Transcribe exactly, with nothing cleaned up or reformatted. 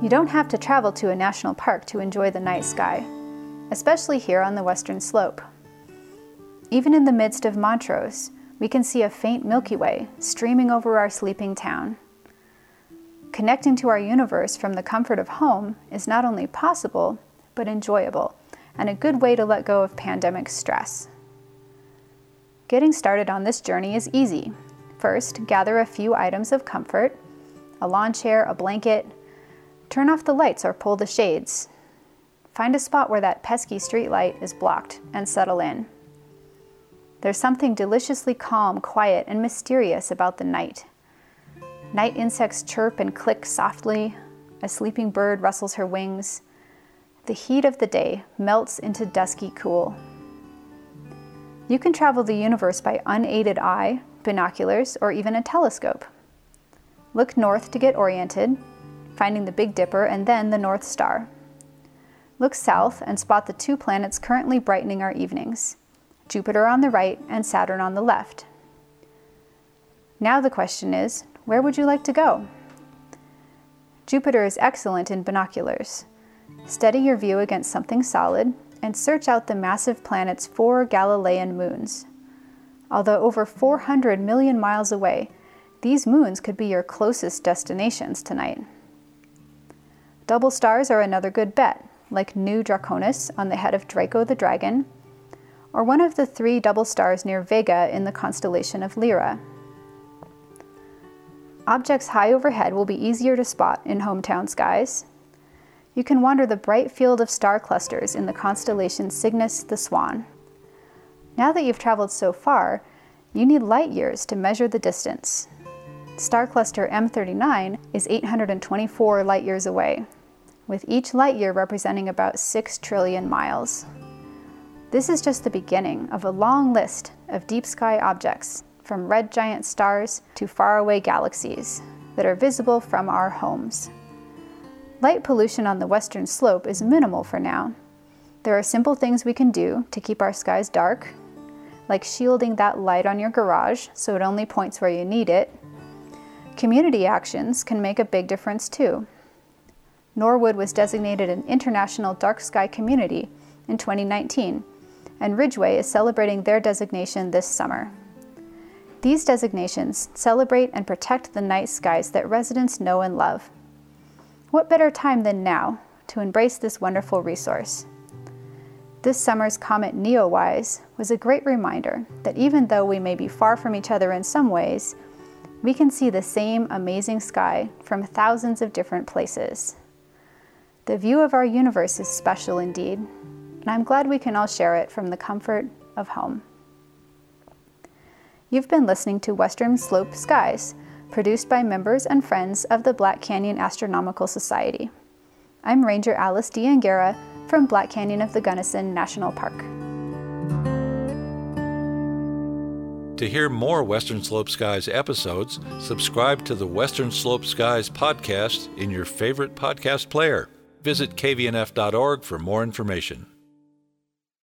You don't have to travel to a national park to enjoy the night sky, especially here on the western slope. Even in the midst of Montrose, we can see a faint Milky Way streaming over our sleeping town. Connecting to our universe from the comfort of home is not only possible, but enjoyable, and a good way to let go of pandemic stress. Getting started on this journey is easy. First, gather a few items of comfort, a lawn chair, a blanket. Turn off the lights or pull the shades. Find a spot where that pesky street light is blocked and settle in. There's something deliciously calm, quiet, and mysterious about the night. Night insects chirp and click softly. A sleeping bird rustles her wings. The heat of the day melts into dusky cool. You can travel the universe by unaided eye, binoculars, or even a telescope. Look north to get oriented, finding the Big Dipper and then the North Star. Look south and spot the two planets currently brightening our evenings, Jupiter on the right and Saturn on the left. Now the question is, where would you like to go? Jupiter is excellent in binoculars. Steady your view against something solid and search out the massive planet's four Galilean moons. Although over four hundred million miles away, these moons could be your closest destinations tonight. Double stars are another good bet, like Nu Draconis on the head of Draco the Dragon, or one of the three double stars near Vega in the constellation of Lyra. Objects high overhead will be easier to spot in hometown skies. You can wander the bright field of star clusters in the constellation Cygnus the Swan. Now that you've traveled so far, you need light years to measure the distance. Star cluster M thirty-nine is eight hundred twenty-four light years away, with each light year representing about six trillion miles. This is just the beginning of a long list of deep sky objects, from red giant stars to faraway galaxies, that are visible from our homes. Light pollution on the western slope is minimal for now. There are simple things we can do to keep our skies dark, like shielding that light on your garage so it only points where you need it. Community actions can make a big difference too. Norwood was designated an International Dark Sky Community in twenty nineteen, and Ridgeway is celebrating their designation this summer. These designations celebrate and protect the night skies that residents know and love. What better time than now to embrace this wonderful resource? This summer's comet Neowise was a great reminder that even though we may be far from each other in some ways, we can see the same amazing sky from thousands of different places. The view of our universe is special indeed, and I'm glad we can all share it from the comfort of home. You've been listening to Western Slope Skies, produced by members and friends of the Black Canyon Astronomical Society. I'm Ranger Alice D. Angara from Black Canyon of the Gunnison National Park. To hear more Western Slope Skies episodes, subscribe to the Western Slope Skies podcast in your favorite podcast player. Visit K V N F dot org for more information.